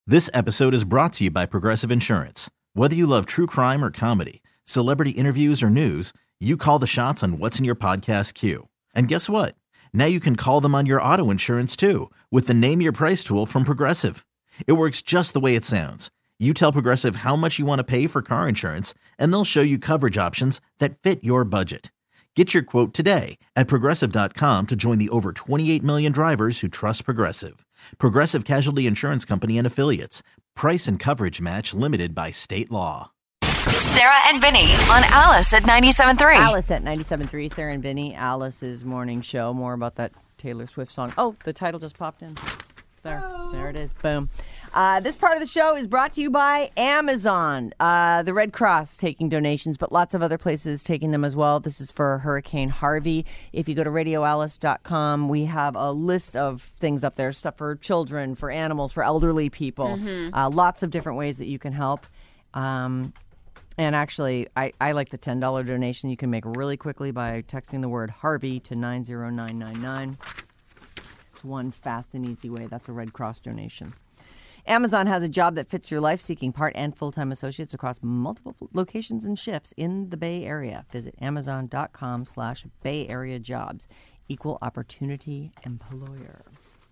This episode is brought to you by Progressive Insurance. Whether you love true crime or comedy, celebrity interviews or news, you call the shots on what's in your podcast queue. And guess what? Now you can call them on your auto insurance too with the Name Your Price tool from Progressive. It works just the way it sounds. You tell Progressive how much you want to pay for car insurance, and they'll show you coverage options that fit your budget. Get your quote today at Progressive.com to join the over 28 million drivers who trust Progressive. Progressive Casualty Insurance Company and Affiliates. Price and coverage match limited by state law. Sarah and Vinny on Alice at 97.3. Alice at 97.3, Sarah and Vinny, Alice's morning show. More about that Taylor Swift song. Oh, the title just popped in. It's there. There it is. Boom. This part of the show is brought to you by Amazon. The Red Cross taking donations, but lots of other places taking them as well. This is for Hurricane Harvey. If you go to radioalice.com, we have a list of things up there, stuff for children, for animals, for elderly people. Lots of different ways that you can help. And actually, I like the $10 donation you can make really quickly by texting the word Harvey to 90999. It's one fast and easy way. That's a Red Cross donation. Amazon has a job that fits your life, seeking part and full-time associates across multiple locations and shifts in the Bay Area. Visit Amazon.com/Bay Area jobs. Equal opportunity employer.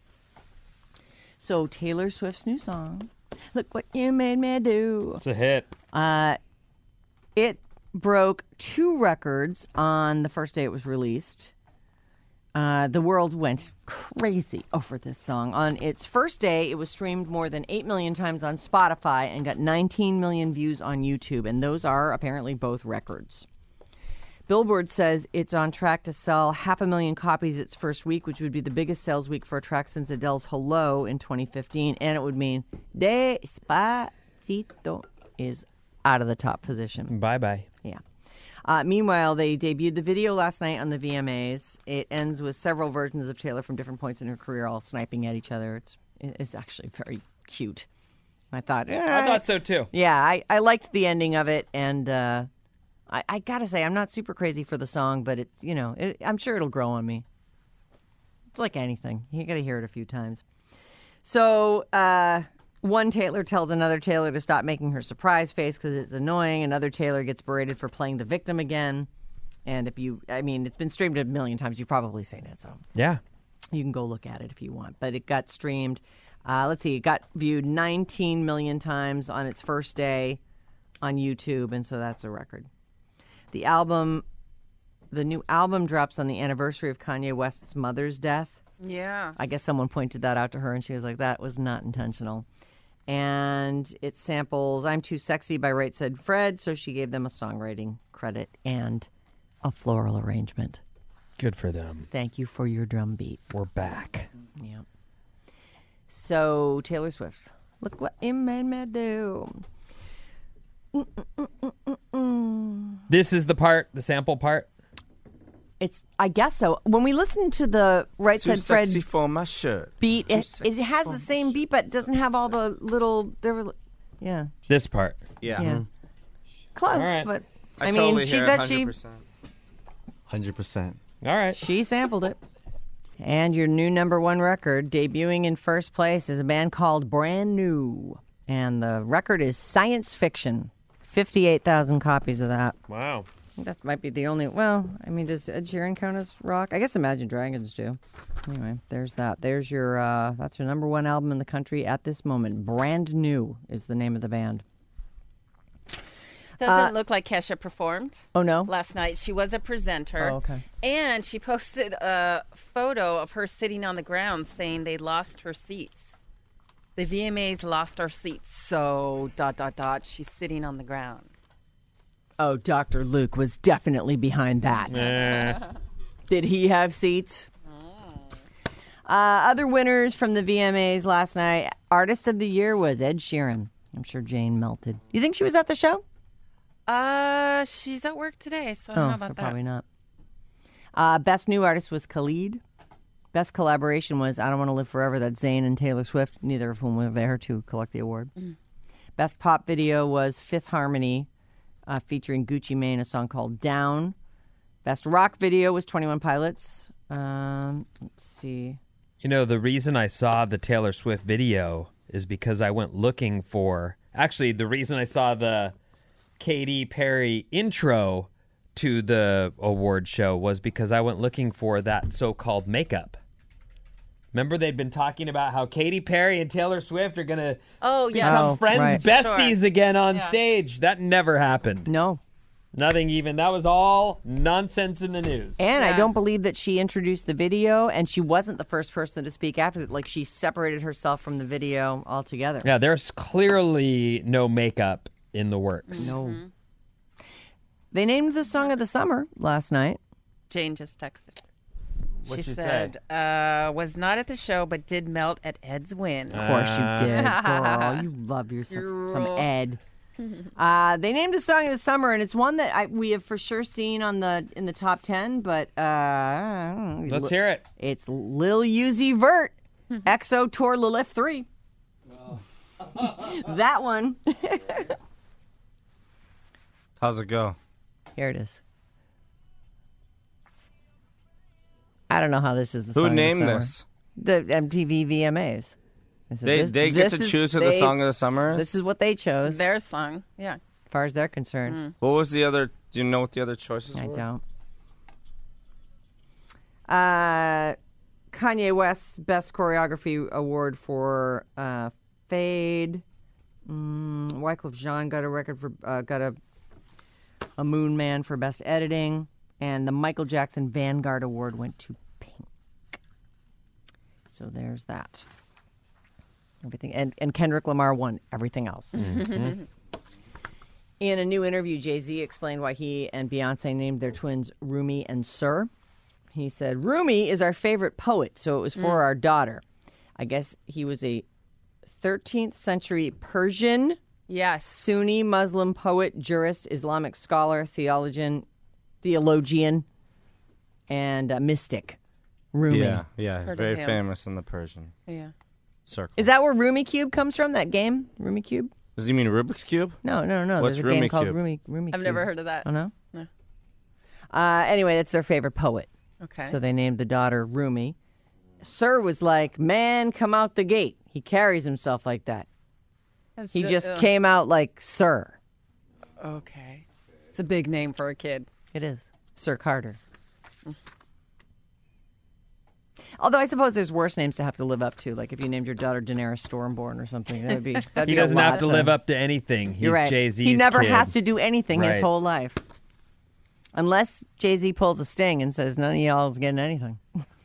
So Taylor Swift's new song, Look What You Made Me Do. It's a hit. It broke 2 records on the first day it was released. The world went crazy over this song. On its first day, it was streamed more than 8 million times on Spotify and got 19 million views on YouTube, and those are apparently both records. Billboard says it's on track to sell 500,000 copies its first week, which would be the biggest sales week for a track since Adele's Hello in 2015, and it would mean Despacito is out of the top position. Bye-bye. Yeah. Meanwhile, they debuted the video last night on the VMAs. It ends with several versions of Taylor from different points in her career all sniping at each other. It's actually very cute. I thought so too. Yeah, I liked the ending of it, and I gotta say, I'm not super crazy for the song, but it's, I'm sure it'll grow on me. It's like anything. You gotta hear it a few times. So, one Taylor tells another Taylor to stop making her surprise face because it's annoying. Another Taylor gets berated for playing the victim again. And it's been streamed 1 million times. You've probably seen it, so Yeah. you can go look at it if you want. But it got streamed. It got viewed 19 million times on its first day on YouTube, and so that's a record. The new album drops on the anniversary of Kanye West's mother's death. Yeah. I guess someone pointed that out to her, and she was like, that was not intentional. And it samples I'm Too Sexy by Right Said Fred, so she gave them a songwriting credit and a floral arrangement. Good for them. Thank you for your drum beat. We're back. Yeah. So, Taylor Swift, look what you made me do. This is the sample part? I guess so. When we listen to the Right Too Said Fred sexy for my shirt. beat, Too it sexy has for the my same beat, but it doesn't have all the little. Yeah. This part. Yeah. Yeah. Close, All right. but I totally she hear said 100%. 100%. All right. she sampled it. And your new number 1 record, debuting in first place, is a band called Brand New. And the record is Science Fiction. 58,000 copies of that. Wow. That might be the only... Well, does Ed Sheeran count as rock? I guess Imagine Dragons do. Anyway, there's that. There's your... that's your number 1 album in the country at this moment. Brand New is the name of the band. Doesn't look like Kesha performed. Oh, no? Last night. She was a presenter. Oh, okay. And she posted a photo of her sitting on the ground saying they lost her seats. The VMAs lost our seats. So, ... she's sitting on the ground. Oh, Dr. Luke was definitely behind that. Did he have seats? Other winners from the VMAs last night. Artist of the Year was Ed Sheeran. I'm sure Jane melted. You think she was at the show? She's at work today, so I don't know about that. Probably not. Best New Artist was Khalid. Best collaboration was I Don't Want to Live Forever. That's Zayn and Taylor Swift, neither of whom were there to collect the award. Best pop video was Fifth Harmony, featuring Gucci Mane, a song called Down. Best rock video was 21 Pilots. Let's see. You know, the reason I saw the Taylor Swift video is because I went looking for... Actually, the reason I saw the Katy Perry intro to the award show was because I went looking for that so-called makeup. Remember they'd been talking about how Katy Perry and Taylor Swift are going to become friends, besties again on stage. That never happened. No. Nothing even. That was all nonsense in the news. And I don't believe that she introduced the video, and she wasn't the first person to speak after it. Like, she separated herself from the video altogether. Yeah, there's clearly no makeup in the works. No. They named the song of the summer last night. Jane just texted. What'd She you said, was not at the show, but did melt at Ed's win. Of course you did, girl. You love yourself some Ed. They named a song of the summer, and it's one that we have for sure seen in the top 10. But let's hear it. It's Lil Uzi Vert, EXO Tour Lilith 3. That one. How's it go? Here it is. I don't know how this is the song Who of named the summer. this? The MTV VMAs. They get to choose who the song of the summer is? This is what they chose. Their song, yeah. As far as they're concerned. What was the other... Do you know what the other choices were? I don't. Kanye West's Best Choreography Award for Fade. Wyclef Jean got a record for... got a Moon Man for Best Editing. And the Michael Jackson Vanguard Award went to Pink. So there's that. Everything and Kendrick Lamar won everything else. Mm-hmm. In a new interview, Jay-Z explained why he and Beyonce named their twins Rumi and Sir. He said, Rumi is our favorite poet, so it was for our daughter. I guess he was a 13th century Persian, Sunni Muslim poet, jurist, Islamic scholar, theologian, and mystic. Rumi. Yeah, very famous in the Persian circles. Is that where Rumi Cube comes from, that game? Rumi Cube? Does he mean Rubik's Cube? No. What's There's a Rumi game called Cube? Rumi Cube. I've never heard of that. Oh, no? No. Anyway, that's their favorite poet. Okay. So they named the daughter Rumi. Sir was like, man, come out the gate. He carries himself like that. He just came out like Sir. Okay. It's a big name for a kid. It is. Sir Carter. Although I suppose there's worse names to have to live up to, like if you named your daughter Daenerys Stormborn or something. That'd be he doesn't have to live up to anything. He's You're right. Jay-Z's He never kid. has to do anything his whole life. Unless Jay-Z pulls a sting and says, none of y'all's getting anything.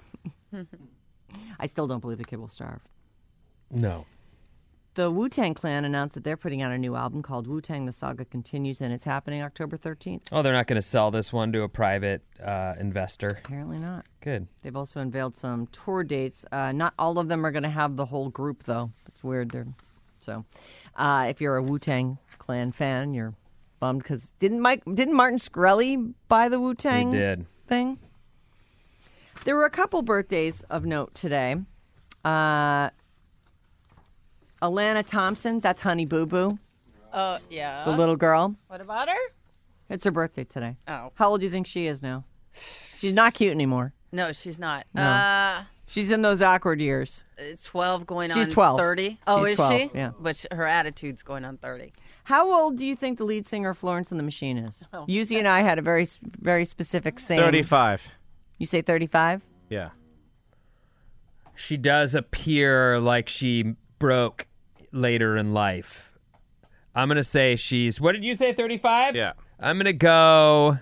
I still don't believe the kid will starve. No. The Wu-Tang Clan announced that they're putting out a new album called Wu-Tang: The Saga Continues, and it's happening October 13th. Oh, they're not going to sell this one to a private investor. Apparently not. Good. They've also unveiled some tour dates. Not all of them are going to have the whole group, though. It's weird. So, if you're a Wu-Tang Clan fan, you're bummed because didn't Martin Shkreli buy the Wu-Tang He did. thing? There were a couple birthdays of note today. Alana Thompson, that's Honey Boo Boo, Oh, yeah. the little girl. What about her? It's her birthday today. Oh. How old do you think she is now? She's not cute anymore. No, she's not. No. She's in those awkward years. 12 going on She's 12. 30. Oh, She's is 12, she? yeah. But her attitude's going on 30. How old do you think the lead singer of Florence and the Machine is? Oh. Yuzi and I had a very, very specific saying. 35. You say 35? Yeah. She does appear like she broke later in life. I'm going to say she's... What did you say, 35? Yeah. I'm going to go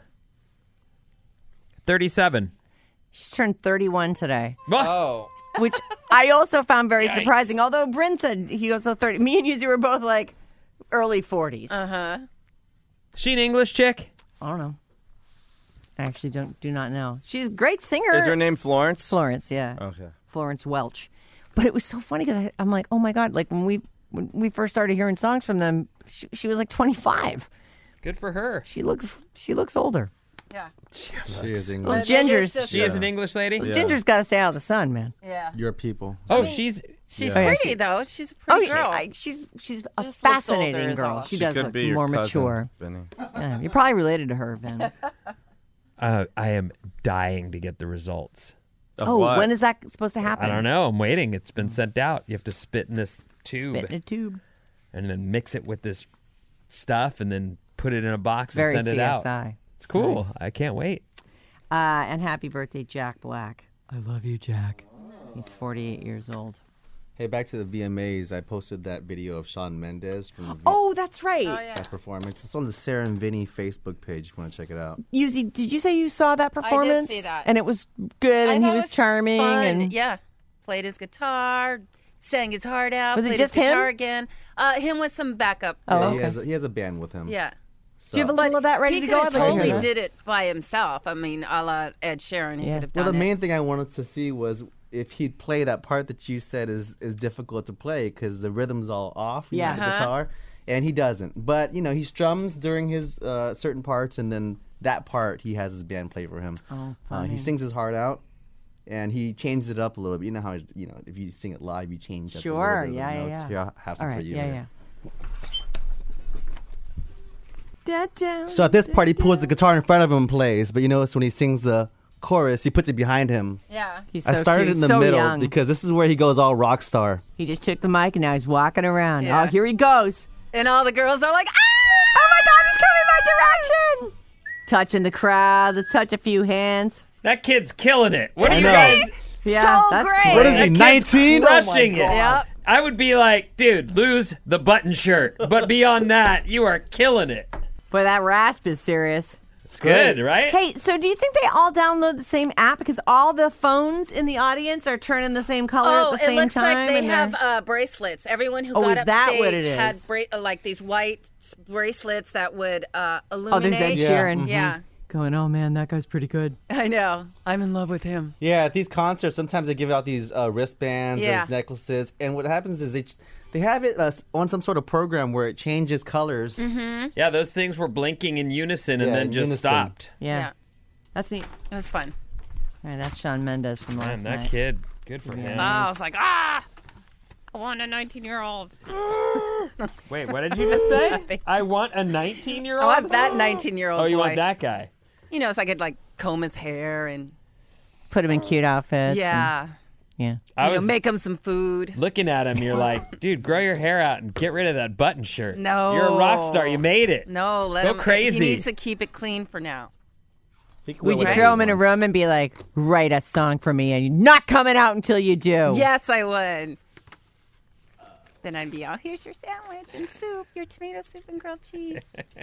37. She's turned 31 today, Oh. which I also found very surprising. Although Bryn said he also 30. Me and Yuzi were both like early 40s. Uh-huh. She an English chick? I don't know. I actually do not know. She's a great singer. Is her name Florence? Florence, yeah. Okay. Florence Welch. But it was so funny because I'm like, oh my God, like when we first started hearing songs from them, she was like 25. Good for her. She looks older. Yeah. She is Well, English. Ginger's She is an English lady? Yeah. Ginger's got to stay out of the sun, man. Yeah. Your people. Oh, she's... She's Yeah. pretty, though. She's a pretty girl. she's a Just looks fascinating older is girl. all. She She does could look be your more cousin, mature. Vinny. Yeah, you're probably related to her, Ben. I am dying to get the results. Of Oh, what? when is that supposed to happen? I don't know. I'm waiting. It's been sent out. You have to spit in this tube. Spit in a tube. And then mix it with this stuff and then put it in a box Very and send it out. CSI. It's cool. Nice. I can't wait. And happy birthday, Jack Black. I love you, Jack. He's 48 years old. Hey, back to the VMAs. I posted that video of Shawn Mendes from the Oh, that's right. that performance. It's on the Sarah and Vinny Facebook page if you want to check it out. Yuzi, did you say you saw that performance? see that. And it was good, and he thought it was charming, fun. and yeah, played his guitar, sang his heart out. Was it played just his him? guitar again? Him with some backup. Oh, Yeah, okay. he has a band with him. Yeah. So. Do you have a little of that ready He to could go? have I'd like to hear totally that. did it by himself. I mean, a la Ed Sheeran, he Yeah. could have Well, done the it. main thing I wanted to see was if he'd play that part that you said is difficult to play because the rhythm's all off, you know, Yeah. the guitar, and he doesn't. But, you know, he strums during his certain parts, and then that part he has his band play for him. Oh, funny. He sings his heart out, and he changes it up a little bit. You know how, you know, if you sing it live, you change up a Sure, little bit of the yeah, notes. yeah. Here, I'll have some All for right, you. yeah, here. yeah. So at this part, he pulls the guitar in front of him and plays. But you notice when he sings the chorus, he puts it behind him. Yeah. He's so I started cute. in the so middle young. because this is where he goes all rock star. He just took the mic and now he's walking around. Yeah. Oh, here he goes. And all the girls are like, ah! Oh my God, he's coming my direction. Touching the crowd. Let's touch a few hands. That kid's killing it. What I are you know. guys? Yeah, So that's great. great. What is he, That kid's 19? Crushing it. Yep. I would be like, dude, lose the button shirt. But beyond that, you are killing it. Boy, that rasp is serious. It's good, right? Hey, so do you think they all download the same app because all the phones in the audience are turning the same color Oh, at the it same looks time? like they and they're- have bracelets. Everyone who Oh, got is up that stage what it had is? like these white bracelets that would Oh, illuminate. there's Ed Yeah, Sheeran. Yeah, Going, oh man, that guy's pretty good. I know. I'm in love with him. Yeah, at these concerts, sometimes they give out these wristbands or Yeah. these necklaces, and what happens is they have it on some sort of program where it changes colors. Mm-hmm. Yeah, those things were blinking in unison and Yeah, then in just unison. stopped. Yeah. Yeah. That's neat. It was fun. All right, that's Shawn Mendes from last Man, that night. kid, good for him. I was like, I want a 19-year-old. Wait, what did you just say? I want a 19-year-old? I want that 19-year-old Oh, you boy. want that guy? You know, so I could like comb his hair and Put him in cute outfits. yeah, Yeah. I was make him some food. looking at him. You're like, dude, grow your hair out and get rid of that button shirt. No. You're a rock star. You made it. No, let Go him. crazy. He needs to keep it clean for now. Would you throw him in a room and be like, write a song for me and you're not coming out until you do? Yes, I would. Then I'd be out. Here's your sandwich and soup, your tomato soup and grilled cheese.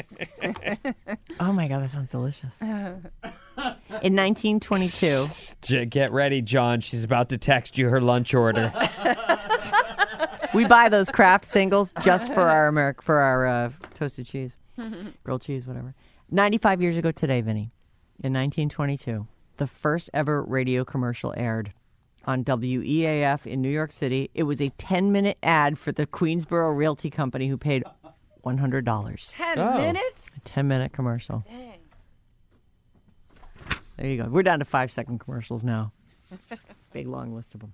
Oh my God, that sounds delicious. In 1922, Get ready, John. She's about to text you her lunch order. we buy those Kraft singles just for our toasted cheese, grilled cheese, whatever. 95 years ago today, Vinny, in 1922, the first ever radio commercial aired on WEAF in New York City. It was a 10-minute ad for the Queensboro Realty Company who paid $100. 10 Oh. minutes? A 10-minute commercial. Dang. There you go. We're down to 5-second commercials now. Big long list of them.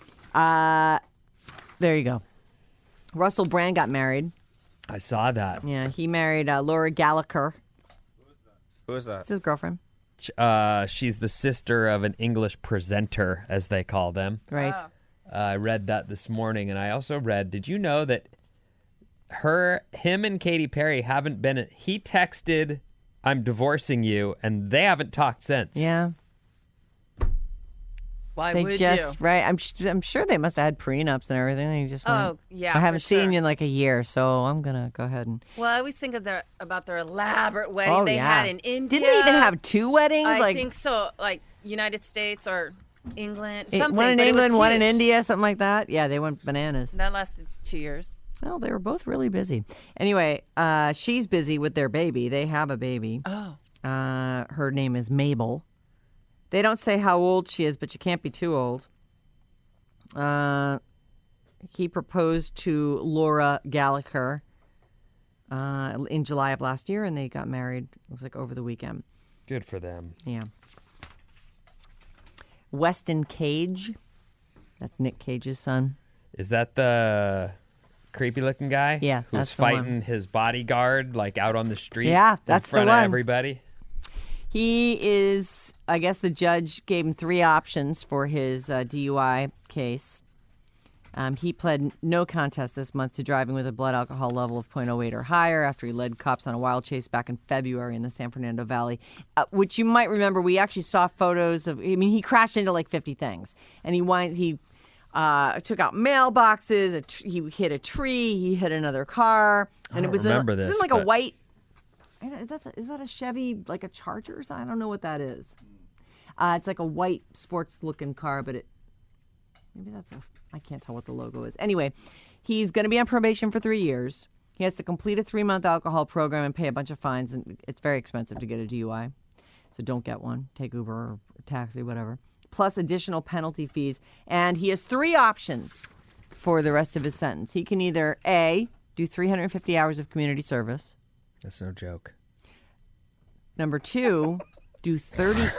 There you go. Russell Brand got married. I saw that. Yeah, he married Laura Gallagher. Who is that? That's his girlfriend, She's the sister of an English presenter, as they call them. right? I read that this morning, and I also read, did you know that him and Katy Perry haven't been, he texted, I'm divorcing you, and they haven't talked since. Yeah, Why they would just you? right. I'm sure they must have had prenups and everything. They just went, Oh, yeah, I haven't for seen sure. you in like a year, so I'm gonna go ahead and. Well, I always think of about their elaborate wedding Oh they yeah. had in India. Didn't they even have 2 weddings? I think so, like United States or England. One Something, in but it was England, one in huge. India, something like that. Yeah, they went bananas. That lasted 2 years. Well, they were both really busy. Anyway, she's busy with their baby. They have a baby. Oh. Her name is Mabel. They don't say how old she is, but you can't be too old. He proposed to Laura Gallagher in July of last year, and they got married, looks like, over the weekend. Good for them. Yeah. Weston Cage. That's Nick Cage's son. Is that the creepy looking guy? Yeah, who's that's the one. fighting his bodyguard like out on the street. Yeah, that's in front the of one. everybody. He is, I guess the judge gave him 3 options for his DUI case. He pled no contest this month to driving with a blood alcohol level of 0.08 or higher after he led cops on a wild chase back in February in the San Fernando Valley, which you might remember. We actually saw photos of. I mean, he crashed into like 50 things, and he took out mailboxes. He hit a tree. He hit another car, and it was remember this, Isn't like but- a white. Is that a Chevy, like a Charger? I don't know what that is. It's like a white sports-looking car, but maybe that's I can't tell what the logo is. Anyway, he's going to be on probation for 3 years. He has to complete a 3-month alcohol program and pay a bunch of fines, and it's very expensive to get a DUI. So don't get one. Take Uber or taxi, whatever. Plus additional penalty fees. And he has 3 options for the rest of his sentence. He can either, A, do 350 hours of community service. That's no joke. Number 2, do 30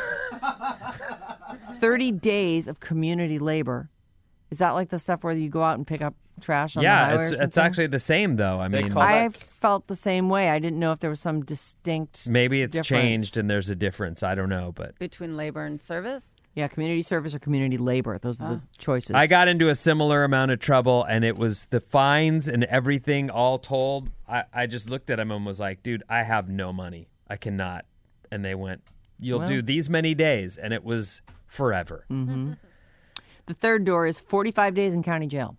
days of community labor. Is that like the stuff where you go out and pick up trash on the highway or something? It's actually the same though. I mean, I felt the same way. I didn't know if there was some distinct maybe it's difference. changed and there's a difference. I don't know, but Between labor and service? Yeah, community service or community labor. Those are the choices. I got into a similar amount of trouble, and it was the fines and everything all told. I just looked at him and was like, dude, I have no money. I cannot. And they went, you'll do these many days. And it was forever. Mm-hmm. The third door is 45 days in county jail,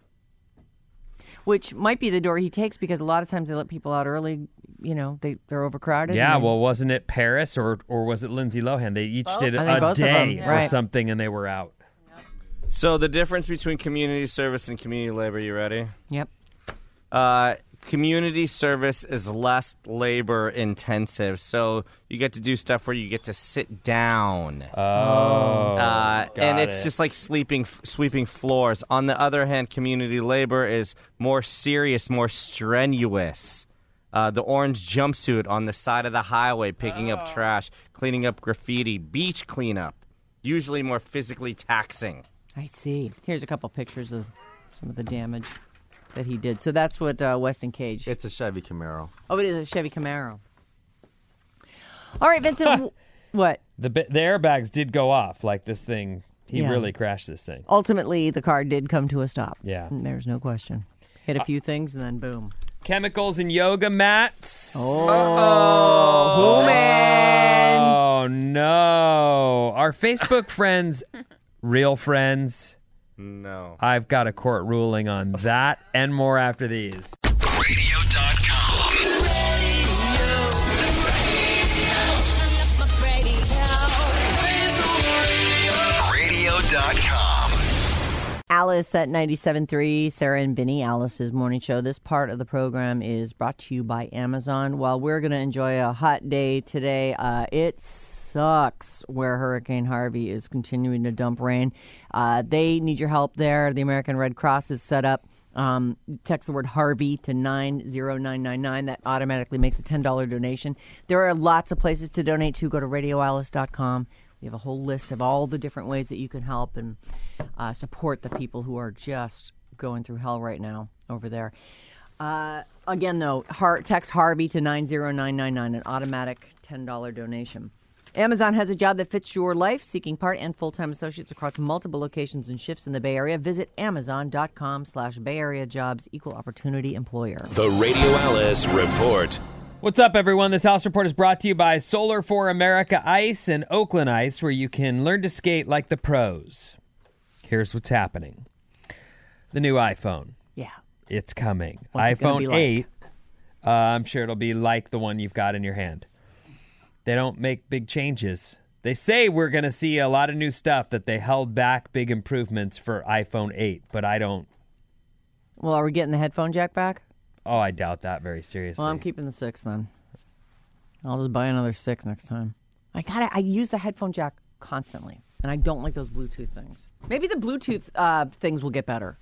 which might be the door he takes because a lot of times they let people out early. You know, they're overcrowded. Yeah, well, wasn't it Paris or was it Lindsay Lohan? They each did I think a both of day them. or Right. something, and they were out. So the difference between community service and community labor, you ready? Yep. Community service is less labor intensive, so you get to do stuff where you get to sit down. And it's just like sweeping floors. On the other hand, community labor is more serious, more strenuous. The orange jumpsuit on the side of the highway, picking up trash, cleaning up graffiti, beach cleanup, usually more physically taxing. I see. Here's a couple pictures of some of the damage that he did. So that's what Weston Cage. It's a Chevy Camaro. Oh, it is a Chevy Camaro. All right, Vincent. What? The airbags did go off. Like this thing, he Yeah. really crashed this thing. Ultimately, the car did come to a stop. Yeah. There's no question. Hit a few things and then boom. Chemicals and yoga mats. Oh, man. Oh, no. Our Facebook friends, real friends. No. I've got a court ruling on that and more after these. Radio.com. Radio.com. Alice at 97.3, Sarah and Vinny, Alice's morning show. This part of the program is brought to you by Amazon. While we're going to enjoy a hot day today, it sucks where Hurricane Harvey is continuing to dump rain. They need your help there. The American Red Cross is set up. Text the word Harvey to 90999. That automatically makes a $10 donation. There are lots of places to donate to. Go to radioalice.com. We have a whole list of all the different ways that you can help and support the people who are just going through hell right now over there. Again, though, text Harvey to 90999, an automatic $10 donation. Amazon has a job that fits your life, seeking part and full-time associates across multiple locations and shifts in the Bay Area. Visit Amazon.com/Bay Area Jobs, equal opportunity employer. The Radio Alice Report. What's up, everyone? This House Report is brought to you by Solar for America Ice and Oakland Ice, where you can learn to skate like the pros. Here's what's happening. The new iPhone. Yeah. It's coming. What's it gonna be iPhone like? 8. I'm sure it'll be like the one you've got in your hand. They don't make big changes. They say we're going to see a lot of new stuff, that they held back big improvements for iPhone 8, but I don't. Well, are we getting the headphone jack back? Oh, I doubt that very seriously. Well, I'm keeping the 6 then. I'll just buy another 6 next time. I use the headphone jack constantly, and I don't like those Bluetooth things. Maybe the Bluetooth things will get better.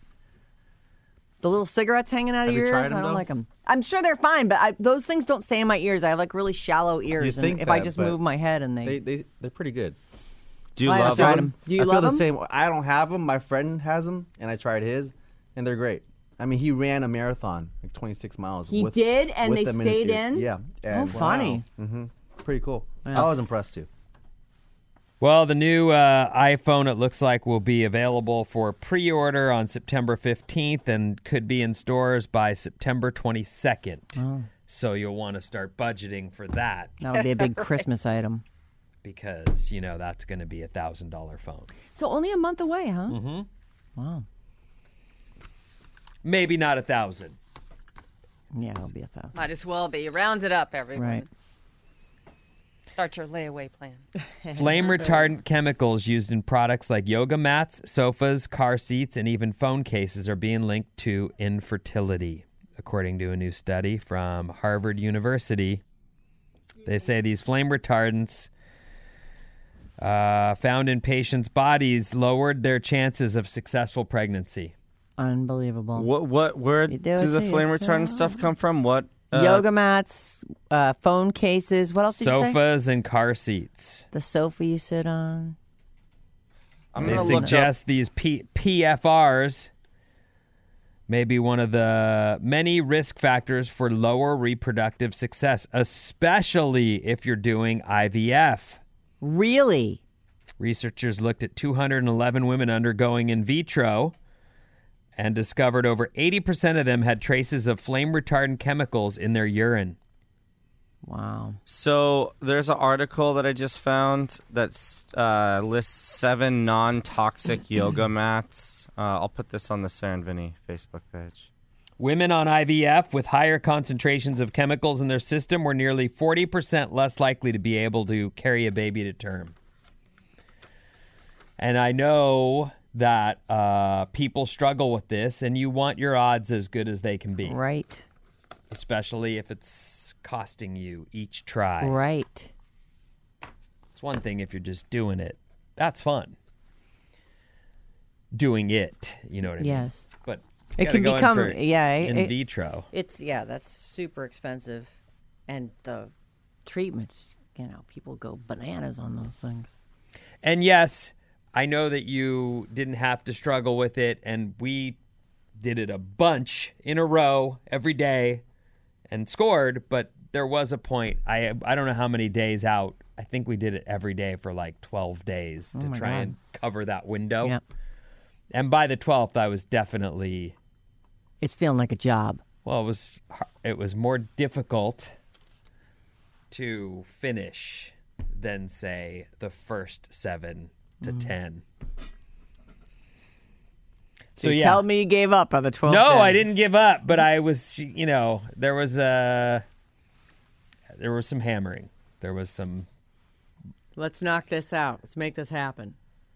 The little cigarettes hanging out of Have you your tried ears, them, I don't though? like them. I'm sure they're fine, but those things don't stay in my ears. I have like really shallow ears, and think if I that, just but move my head, and They're pretty good. Do you I love tried them? them. Do you I love feel the them? same. I don't have them. My friend has them, and I tried his, and they're great. I mean, he ran a marathon, like 26 miles. He with, did, and with they them stayed his ear. in? Yeah. Oh, funny. Pretty cool. Yeah. I was impressed too. Well, the new iPhone, it looks like, will be available for pre-order on September 15th and could be in stores by September 22nd. Oh. So you'll want to start budgeting for that That'll be a big Christmas item. because, that's going to be a $1,000 phone. So only a month away, huh? Mm-hmm. Wow. Maybe not 1,000. Yeah, it'll be 1,000. Might as well be. Round it up, everyone. Right. Start your layaway plan. Flame retardant chemicals used in products like yoga mats, sofas, car seats, and even phone cases are being linked to infertility, according to a new study from Harvard University. They say these flame retardants found in patients' bodies lowered their chances of successful pregnancy. Unbelievable. Where You do do it the to flame retardant yourself. stuff come from? What? Yoga mats, phone cases. What else did you say? Sofas and car seats. The sofa you sit on. I'm They gonna look up. suggest these PFRs may be one of the many risk factors for lower reproductive success, especially if you're doing IVF. Really? Researchers looked at 211 women undergoing in vitro and discovered over 80% of them had traces of flame retardant chemicals in their urine. Wow. So there's an article that I just found that lists 7 non-toxic yoga mats. I'll put this on the Sarah and Vinny Facebook page. Women on IVF with higher concentrations of chemicals in their system were nearly 40% less likely to be able to carry a baby to term. And I know that people struggle with this, and you want your odds as good as they can be. Right. Especially if it's costing you each try. Right. It's one thing if you're just doing it. That's fun. Doing it, you know what I mean? Yes. But It gotta can go in become, for yeah. in vitro. That's super expensive. And the treatments, people go bananas on those things. And yes, I know that you didn't have to struggle with it, and we did it a bunch in a row every day and scored, but there was a point, I don't know how many days out, I think we did it every day for like 12 days to try and cover that window. Yep. And by the 12th, I was definitely, It's feeling like a job. well, it was more difficult to finish than, say, the first 7 to 10. So you yeah. tell me you gave up on the 12th No, day. I didn't give up, but I was, there was some hammering. There was some. Let's knock this out. Let's make this happen.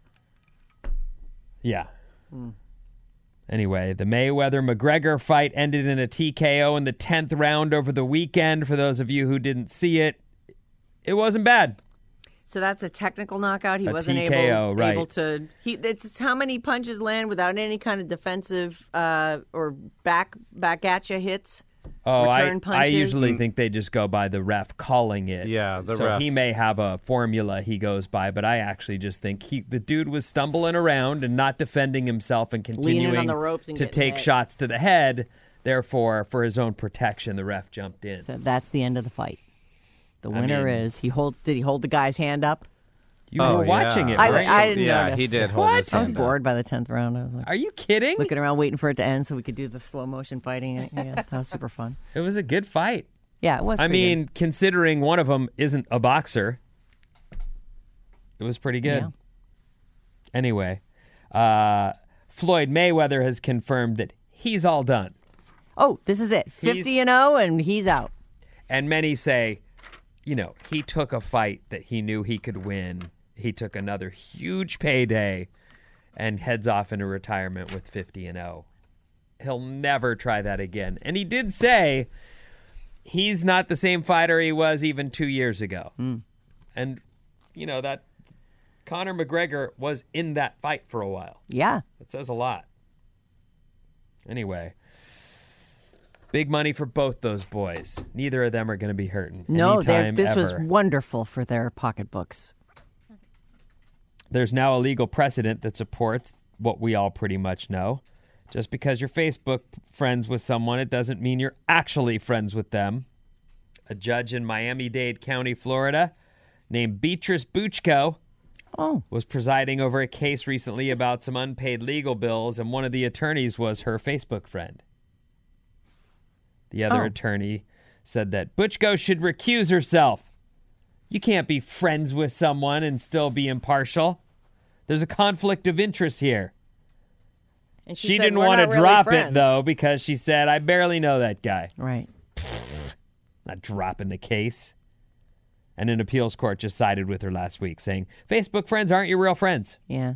Yeah. Anyway, the Mayweather-McGregor fight ended in a TKO in the 10th round over the weekend. For those of you who didn't see it, it wasn't bad. So that's a technical knockout. He A wasn't TKO, right. able to. It's how many punches land without any kind of defensive or back at you hits. Oh, Return I punches. usually think they just go by the ref calling it. Yeah, the so ref. he may have a formula he goes by, but I actually just think the dude was stumbling around and not defending himself and Leaning continuing on the ropes and to getting take hit. shots to the head. Therefore, for his own protection, the ref jumped in. So that's the end of the fight. The winner mean- is did he hold the guy's hand up? You were watching it, I- right? I didn't Yeah, notice. he did hold What? his I was hand up. bored by the 10th round. I was like Are you kidding? looking around waiting for it to end so we could do the slow motion fighting. Yeah, that was super fun. It was a good fight. Yeah, it was. I pretty mean, considering one of them isn't a boxer, it was pretty good. Yeah. Anyway, Floyd Mayweather has confirmed that he's all done. good. Oh, this is it. 50-0, and he's out. And many say, he took a fight that he knew he could win. He took another huge payday and heads off into retirement with 50-0. He'll never try that again. And he did say he's not the same fighter he was even 2 years ago. And, that Conor McGregor was in that fight for a while. Yeah. That says a lot. Anyway, big money for both those boys. Neither of them are going to be hurting. No, anytime this was ever. wonderful for their pocketbooks. There's now a legal precedent that supports what we all pretty much know. Just because you're Facebook friends with someone, it doesn't mean you're actually friends with them. A judge in Miami-Dade County, Florida, named Beatrice Buchko, was presiding over a case recently about some unpaid legal bills, and one of the attorneys was her Facebook friend. The other attorney said that Butchko should recuse herself. You can't be friends with someone and still be impartial. There's a conflict of interest here. And She said, didn't "We're want to not really drop friends." it, though, because she said, I barely know that guy. Right. Not dropping the case. And an appeals court just sided with her last week, saying, Facebook friends aren't your real friends. Yeah.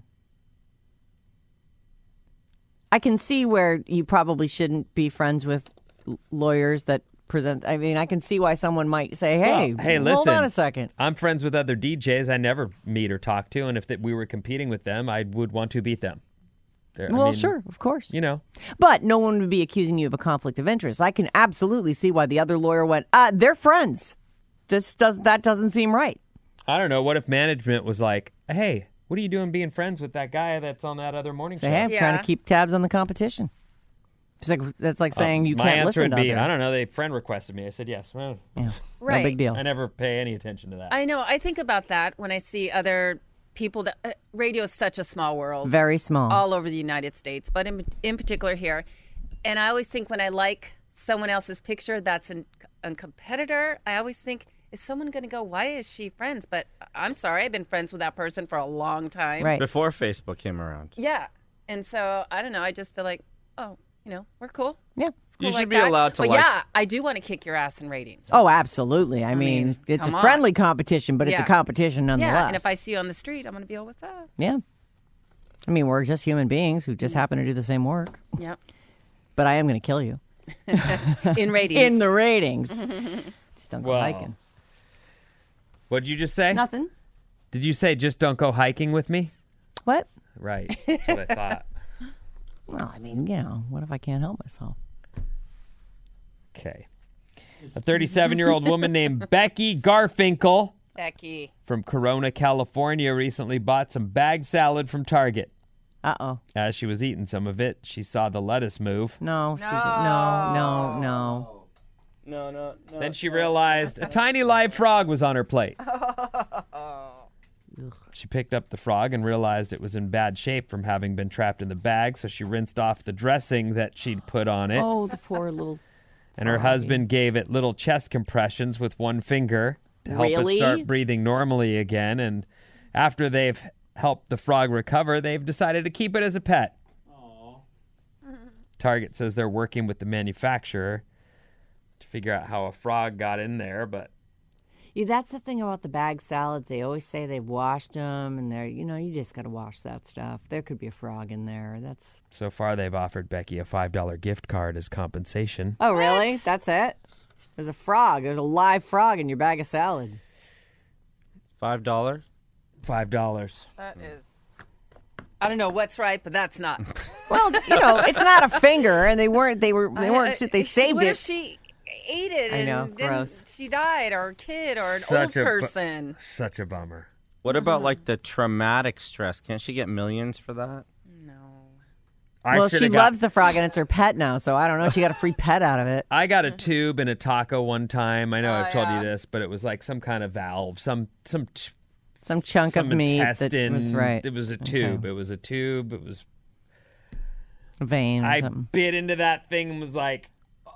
I can see where you probably shouldn't be friends with lawyers that present. I mean, I can see why someone might say, hey, Well, hey, hold listen, on a second. I'm friends with other DJs I never meet or talk to, and if we were competing with them, I would want to beat them. Well, sure, of course. You know. But no one would be accusing you of a conflict of interest. I can absolutely see why the other lawyer went, they're friends. That doesn't seem right. I don't know. What if management was like, hey, what are you doing being friends with that guy that's on that other morning Say, show? hey, I'm trying to keep tabs on the competition. That's like saying you My can't answer listen would to be, other. I don't know, they friend requested me. I said yes. Well, Yeah. Right. No big deal. I never pay any attention to that. I know. I think about that when I see other people that radio is such a small world. Very small. All over the United States, but in particular here. And I always think when I like someone else's picture that's a competitor, I always think, is someone going to go, why is she friends? But I'm sorry, I've been friends with that person for a long time. Right. Before Facebook came around. Yeah. And so, I don't know, I just feel like, oh, we're cool. Yeah. It's cool You should like be that. allowed to But like- yeah, I do want to kick your ass in ratings. Oh, absolutely. I mean, it's a come on. friendly competition, but it's a Yeah. competition nonetheless. Yeah, and if I see you on the street, I'm going to be, oh, what's up? Yeah. I mean, we're just human beings who just happen to do the same work. Yep. But I am going to kill you. In ratings. In the ratings. Just don't go Wow. hiking. What'd you just say? Nothing. Did you say just don't go hiking with me? What? Right. That's what I thought. Well, I mean, what if I can't help myself? Okay. A 37-year-old woman named Becky Garfinkel Becky. from Corona, California, recently bought some bag salad from Target. Uh-oh. As she was eating some of it, she saw the lettuce move. No. No. Then she realized a tiny live frog was on her plate. She picked up the frog and realized it was in bad shape from having been trapped in the bag, so she rinsed off the dressing that she'd put on it. Oh, the poor little... And her husband gave it little chest compressions with one finger to help Really? it start breathing normally again. And after they've helped the frog recover, they've decided to keep it as a pet. Target says they're working with the manufacturer to figure out how a frog got in there, but Yeah, that's the thing about the bag salads. They always say they've washed them, and they're, you just got to wash that stuff. There could be a frog in there. That's... so far they've offered Becky a $5 gift card as compensation. Oh, really? That's it? There's a frog. There's a live frog in your bag of salad. $5? $5. That is. I don't know what's right, but that's not. Well, it's not a finger, and they weren't. They saved What it. if she ate it I know, and then gross. she died, or a kid, or an Such old a person? Such a bummer. What about like the traumatic stress? Can't she get millions for that? Well, she loves the frog, and it's her pet now. So I don't know. She got a free pet out of it. I got a tube in a taco one time. I know I've told you this, but it was like some kind of valve, some chunk of meat intestine. that was right. It was a tube. It was a tube. It was. Vein or I something. bit into that thing and was like,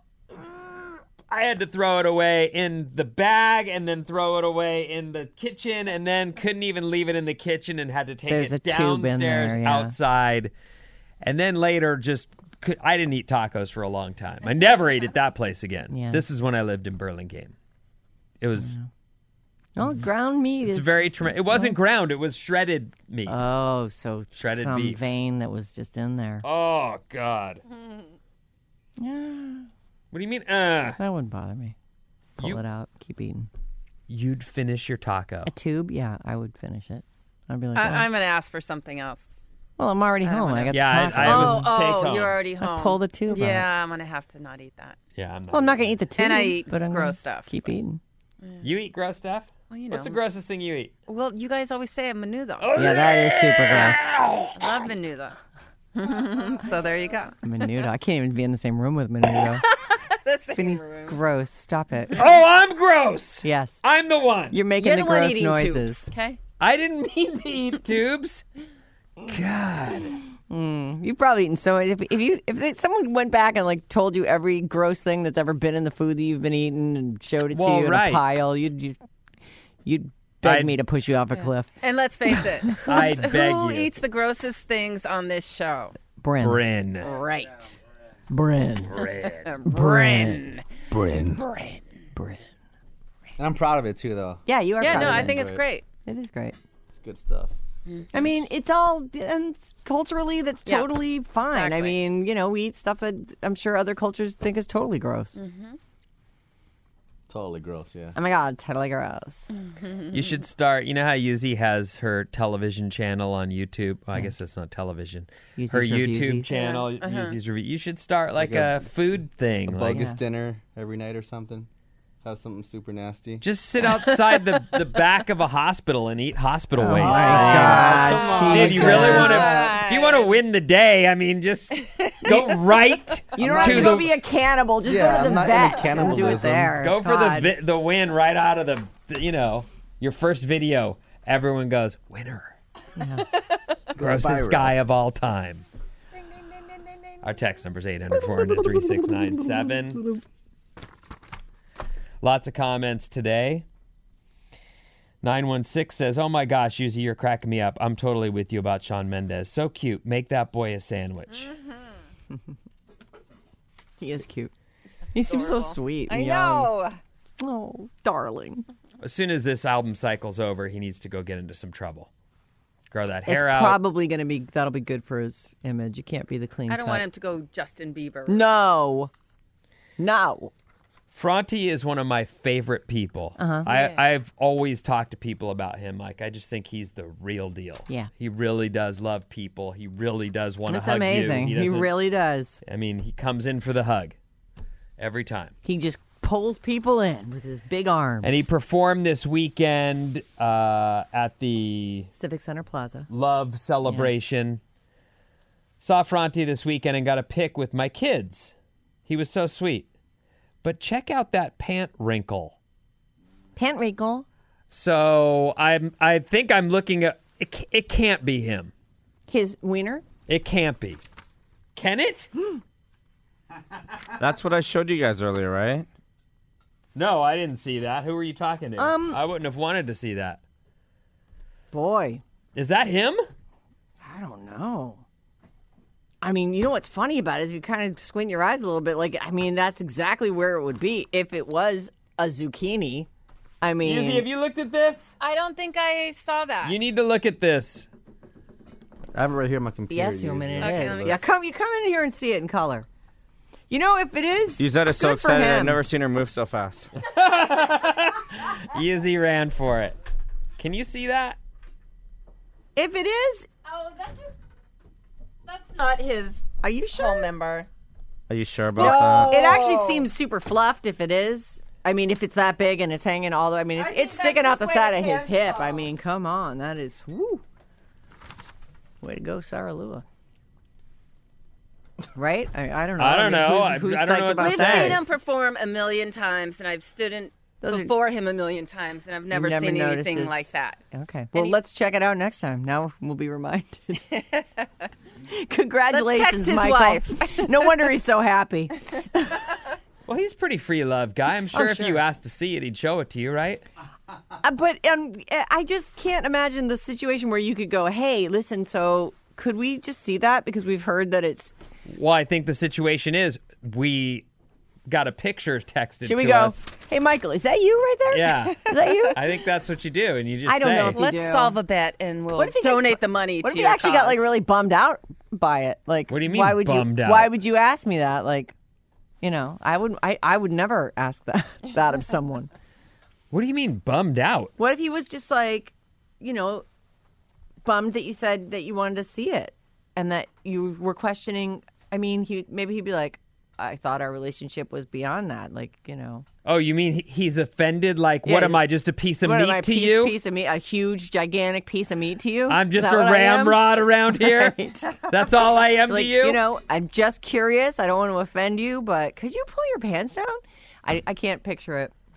I had to throw it away in the bag and then throw it away in the kitchen and then couldn't even leave it in the kitchen and had to take There's it a tube in downstairs there, yeah. outside. And then later I didn't eat tacos for a long time. I never ate at that place again. Yeah. This is when I lived in Burlingame. It was... Oh, ground meat It's is very traumatic. It wasn't ground. It was shredded meat. Oh, so Shredded some beef. vein that was just in there. Oh, God. Yeah, What do you mean? that wouldn't bother me. Pull You- it out, keep eating. You'd finish your taco. A tube, yeah, I would finish it. I'd be like, I'm going to ask for something else. well, I'm already home. I got Yeah, the taco. I was take home. You're already home. pull the tube out. Yeah, I'm going to have to not eat that. Yeah, I'm not. Well, I'm not going to eat the tube. And I eat but I'm gross gonna stuff. Keep eating. You eat gross stuff? Well, What's the grossest thing you eat? Well, you guys always say menudo. Yeah, that is super gross. I love menudo. So there you go. Menudo. I can't even be in the same room with Menudo. That's the Vinny's gross. Stop it. Oh, I'm gross. Yes. I'm the one. You're making You're the the one gross eating noises. tubes, okay? I didn't mean to eat tubes. God. You've probably eaten so much. If someone went back and like told you every gross thing that's ever been in the food that you've been eating and showed it to you in a pile, you'd beg me to push you off a cliff. And let's face it, who eats the grossest things on this show? Bryn. Right. Bryn. And I'm proud of it too, though. Yeah, you are. Yeah, proud no, of I it. think it's great. It is great. It's good stuff. I mean, it's all, and culturally, that's Yeah. totally fine. I Exactly. mean, we eat stuff that I'm sure other cultures think is totally gross. Totally gross, yeah. Oh my God, totally gross. You should start. You know how Yuzi has her television channel on YouTube? Well, I guess that's not television. Yuzi's Her Reviewsies. YouTube channel, Yuzi's Review. You should start like a food thing. Bogus dinner every night or something. Have something super nasty. Just sit outside the back of a hospital and eat hospital waste. God, Dude, you really want to? If you want to win the day, I mean, just go right. You don't have to go be a cannibal. Just go to the I'm not vet into and do it cannibalism. there. Go for God. the win right out of the your first video. Everyone goes winner. Grossest viral. guy of all time. Our text number is 800-400-3697. Lots of comments today. 916 says, "Oh my gosh, Yuzi, you're cracking me up. I'm totally with you about Shawn Mendes. So cute. Make that boy a sandwich." He is cute. He seems so sweet. I and know. young. Oh, darling. As soon as this album cycle's over, he needs to go get into some trouble. Grow that hair It's out. probably going to be, that'll be good for his image. You can't be the clean I don't cut. want him to go Justin Bieber. No. Fronty is one of my favorite people. I've always talked to people about him. Like, I just think he's the real deal. Yeah. He really does love people. He really does want to It's hug amazing. you. He doesn't- really does. I mean, he comes in for the hug every time. He just pulls people in with his big arms. And he performed this weekend at the Civic Center Plaza. Love Celebration. Saw Fronty this weekend and got a pic with my kids. He was so sweet. But check out that pant wrinkle. Pant wrinkle. So I think I'm looking at it. Can't be him. His wiener. It can't be. Can it? That's what I showed you guys earlier, right? No, I didn't see that. Who were you talking to? I wouldn't have wanted to see that. Boy. Is that him? I don't know. I mean, you know what's funny about it is if you kind of squint your eyes a little bit, like, I mean, that's exactly where it would be if it was a zucchini. I mean, Yuzi, have you looked at this? I don't think I saw that. You need to look at this. I have it right here on my computer. yes, human, it Okay, is. let me Yeah, you come in here and see it in color. You know, if it is, Yuzette is so good for excited. I've him. never seen her move so fast. Yuzi ran for it. Can you see that? If it is, Oh, that's not his are you sure? whole member. Are you sure about that? It actually seems super fluffed if it is. I mean, if it's that big and it's hanging all the way. I mean, it's think sticking out that's the just side where of the his pants hip. fall. I mean, come on. That is, woo. Way to go, Sarah Lua. Right? I don't know. I don't know. Who's I don't know psyched what about to We've say. seen him perform a million times, and I've stood in Those are- before him a million times, and I've never Never seen noticed anything this. like that. Okay. Well, he- let's check it out next time. Now we'll be reminded. Congratulations, his Michael. wife. No wonder he's so happy. Well, he's a pretty free love guy. I'm sure if sure. you asked to see it, he'd show it to you, right? But I just can't imagine the situation where you could go, hey, listen, so could we just see that? Because we've heard that it's... Well, I think the situation is we got a picture texted Should we to go, us. hey, Michael, is that you right there? Yeah. Is that you? I think that's what you do, and you just I don't say, know if you Let's do. solve a bet, and we'll What if he gets- donate the money What to if you your actually got like cause. really bummed out by it? Like, What do you mean why would bummed you? out? Why would you ask me that? Like, you know, I would never ask that of someone. What do you mean bummed out? What if he was just like, you know, bummed that you said that you wanted to see it and that you were questioning? I mean, maybe he'd be like, I thought our relationship was beyond that. Like, you know. Oh, you mean he's offended? Like, Yeah, what am I, just a piece of What am meat I, to you? Piece of meat, a huge, gigantic piece of meat to you? I'm Is just that a what I am? ramrod around here. Right. That's all I am Like, to you. you know, I'm just curious. I don't want to offend you, but could you pull your pants down? I can't picture it.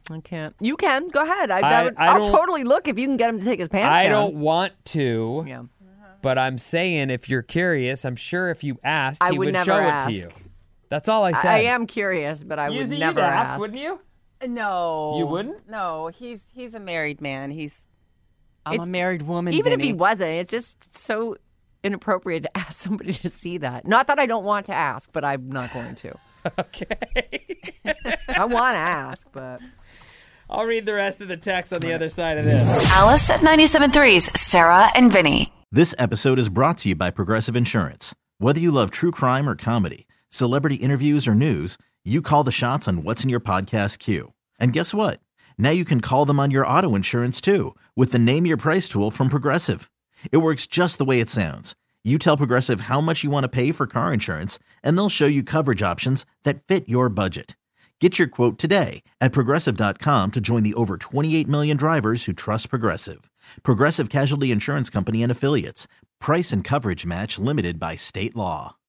I can't. You can. Go ahead. I I'll don't- totally look if you can get him to take his pants down. I don't want to, Yeah. but I'm saying if you're curious, I'm sure if you asked, I he would would never show ask. it to you. That's all I said. I am curious, but I would You'd never ask. wouldn't you? No. You wouldn't? No, he's a married man. I'm a It's- married woman. Even if Vinny. he wasn't, it's just so inappropriate to ask somebody to see that. Not that I don't want to ask, but I'm not going to. Okay. I want to ask, but I'll read the rest of the text on the other side of this. Alice at 97.3's Sarah and Vinny. This episode is brought to you by Progressive Insurance. Whether you love true crime or comedy, celebrity interviews or news, you call the shots on what's in your podcast queue. And guess what? Now you can call them on your auto insurance too with the Name Your Price tool from Progressive. It works just the way it sounds. You tell Progressive how much you want to pay for car insurance, and they'll show you coverage options that fit your budget. Get your quote today at Progressive.com to join the over 28 million drivers who trust Progressive. Progressive Casualty Insurance Company and Affiliates. Price and coverage match limited by state law.